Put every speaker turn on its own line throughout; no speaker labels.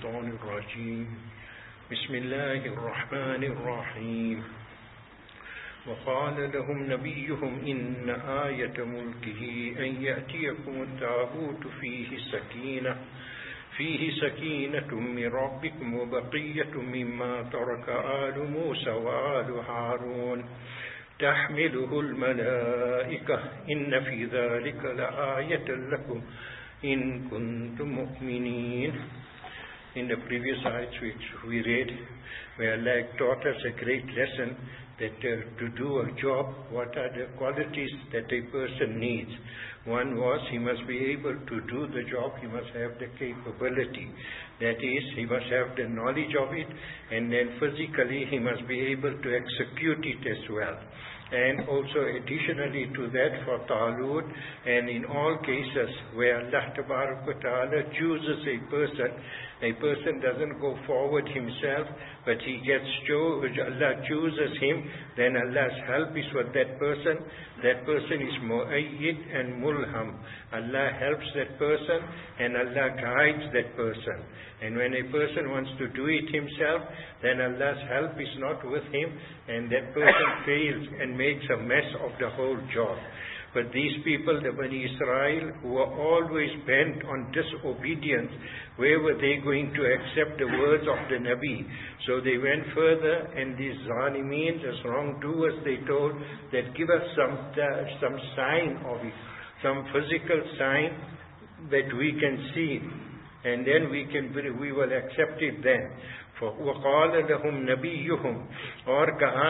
الشيطان الرجيم بسم الله الرحمن الرحيم وقال لهم نبيهم إن آية ملكه أن يأتيكم التابوت فيه سكينة من ربكم وبقية مما ترك آل موسى وآل هارون تحمله الملائكة إن في ذلك لآية لكم إن كنتم مؤمنين. In the previous ayats which we read, where Allah taught us a great lesson that to do a job, what are the qualities that a person needs. One was he must be able to do the job, he must have the capability. That is, he must have the knowledge of it, and then physically he must be able to execute it as well. And also additionally to that for Talut, and in all cases where Allah Ta'ala chooses a person doesn't go forward himself, but he gets Allah chooses him, then Allah's help is with that person. That person is mu'ayyid and mulham. Allah helps that person and Allah guides that person. And when a person wants to do it himself, then Allah's help is not with him, and that person fails and makes a mess of the whole job. But these people, the Bani Israel, who were always bent on disobedience, where were they going to accept the words of the Nabi? So they went further, and these Zalimeen, as wrongdoers, they told that give us some sign of it, some physical sign that we can see, and then we will accept it then. وَقَالَ لَهُمْ نَبِيُّهُمْ اور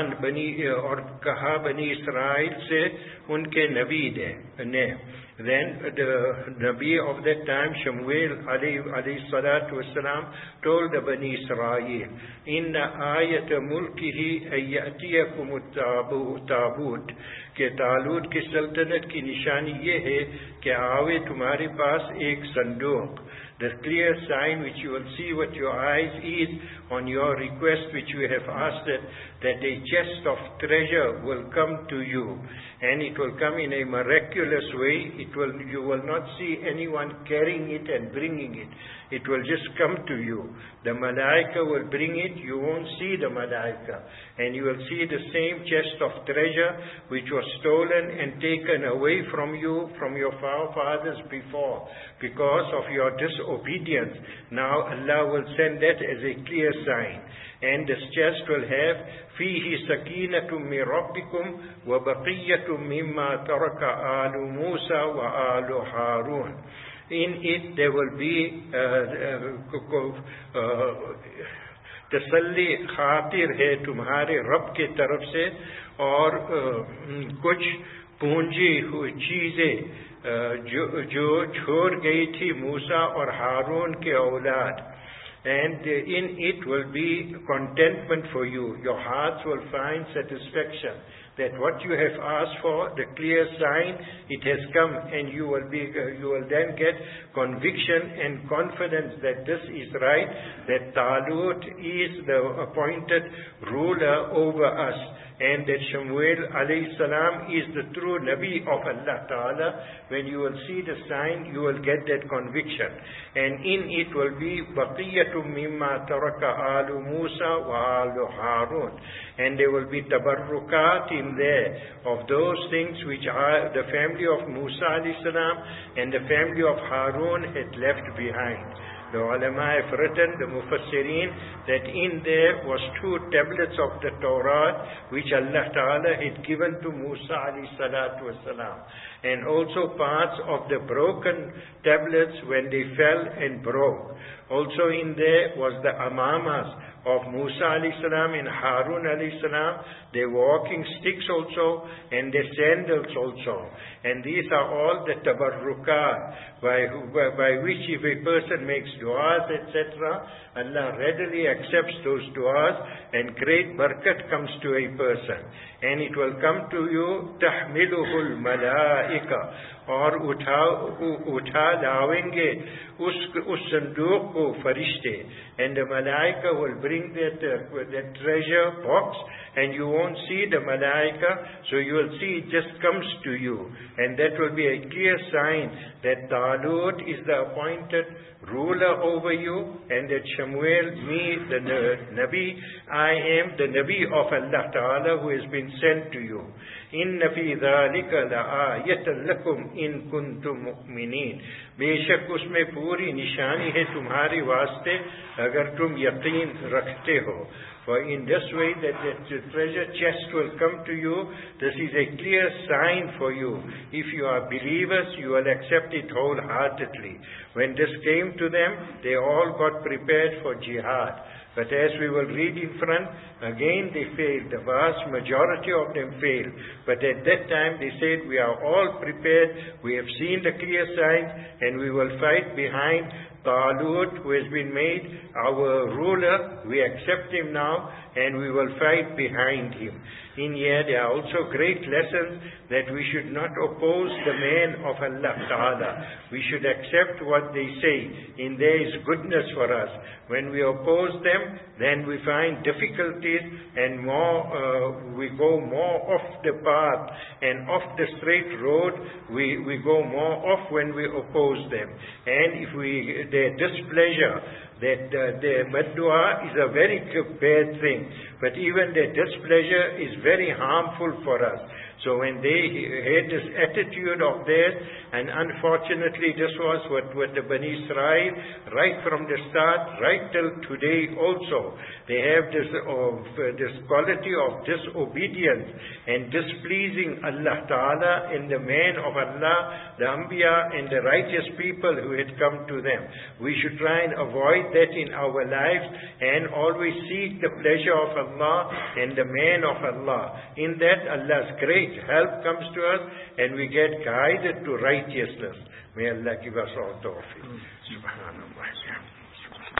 کہا بنی اسرائیل سے ان کے نبی نے. Then the Nabi of that time, Shamuel alayhi salatu wasalam, told the Bani Israel, Inna ayata mulkihi ayyatiyakum tabut, کہ تالوت کی سلطنت کی نشانی یہ ہے کہ آوے تمہارے پاس ایک صندوق. The clear sign which you will see with your eyes is on your request which you have asked that a chest of treasure will come to you, and it will come in a miraculous way. You will not see anyone carrying it and bringing it. It will just come to you. The Malaika will bring it. You won't see the Malaika, and you will see the same chest of treasure which was stolen and taken away from you, from your forefathers before, because of your disobedience. Now Allah will send that as a clear sign. And this chest will have فيه سكينة من ربكم وبقية مما ترك آل موسى وآل هارون. In it there will be तसल्ली खातिर है तुम्हारे रब के तरफ से, और कुछ पूंजी हुई चीजें जो छोड़ गई थी मूसा और हारून के औलाद. And in it will be contentment for you. Your hearts will find satisfaction that what you have asked for, the clear sign, it has come, and you will then get conviction and confidence that this is right, that Talut is the appointed ruler over us, and that Shamuel alayhi salam is the true Nabi of Allah Ta'ala. When you will see the sign, you will get that conviction. And in it will be Baqiyatum mimma taraka alu Musa wa alu Harun. And there will be tabarrukat in there of those things which are the family of Musa alayhi salam and the family of Harun had left behind. The ulama have written, the mufassirin, that in there was 2 tablets of the Torah which Allah Ta'ala had given to Musa alayhi salatu wasalam, and also parts of the broken tablets when they fell and broke. Also in there was the amamas of Musa alayhi salam and Harun alayhi salam, their walking sticks also, and their sandals also. And these are all the tabarrukat by which if a person makes du'as, etc., Allah readily accepts those du'as, and great barakat comes to a person. And it will come to you, tahmiluhul malaika. malaika, और उठा लावेंगे उस संदूक को फरिश्ते, and the malaika will bring that treasure box, and you won't see the malaika, so you will see it just comes to you, and that will be a clear sign that Talut is the appointed ruler over you, and that Shamuel, me, the Nabi, I am the Nabi of Allah Ta'ala who has been sent to you. إِنَّ فِي ذَلِكَ لَآيَةً لَكُمْ إِن كُنتُم مُؤْمِنِينَ. बेशक उसमें पूरी निशानी है तुम्हारे वास्ते अगर तुम यकीन रखते हो. For in this way that the treasure chest will come to you, this is a clear sign for you. If you are believers, you will accept it wholeheartedly. When this came to them, they all got prepared for jihad. But as we will read in front, again they failed. The vast majority of them failed. But at that time they said, we are all prepared, we have seen the clear signs, and we will fight behind Talut, who has been made our ruler. We accept him now, and we will fight behind him. In here there are also great lessons that we should not oppose the man of Allah Ta'ala. We should accept what they say. In there is goodness for us. When we oppose them, then we find difficulties, and we go more off the path and off the straight road. We go more off when we oppose them. And if their displeasure, that their maddua is a very bad thing, but even their displeasure is very harmful for us. So when they had this attitude of theirs, and unfortunately this was what the Bani Israel, right from the start, right till today also, they have this quality of disobedience and displeasing Allah Ta'ala and the man of Allah, the Anbiya and the righteous people who had come to them. We should try and avoid that in our lives, and always seek the pleasure of Allah and the man of Allah. In that, Allah's great help comes to us, and we get guided to righteousness. May Allah give us all tawfiq. Subhanallah.